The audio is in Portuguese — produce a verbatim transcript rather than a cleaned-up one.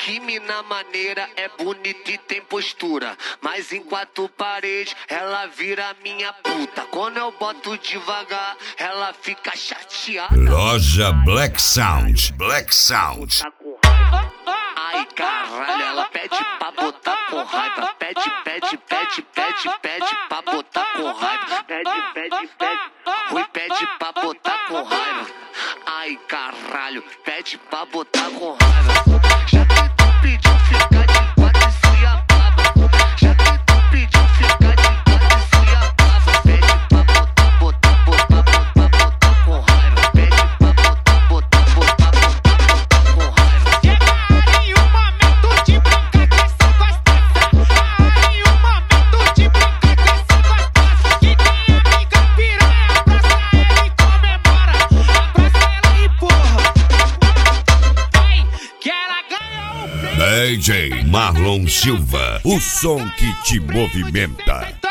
Que mina maneira, é bonita e tem postura. Mas em quatro paredes, ela vira minha puta. Quando eu boto devagar, ela fica chateada. Loja Black Sound, Black Sound. Ai caralho, ela pede pra botar com raiva. Pede, pede, pede, pede, pede pra botar com raiva. Pede, pede, pede, Rui pede pra botar com raiva. Ai caralho, pede pra botar com raiva. Já que tu pediu ficar de quatro e se acaba. Já que tu pediu ficar de quatro e se acaba. Pede pra botar, botar, botar, botar, botar com raiva. Pede pra botar, botar, botar, botar, botar com raiva. Chega em um momento de brincar com essa gostosa. Aí um momento de brincar com essa gostosa. Que tem amiga piranha, abraça ela e comemora. Abraça ela e porra. Vem, que ela ganhou o prêmio. D J Marlon Silva, o som que te movimenta.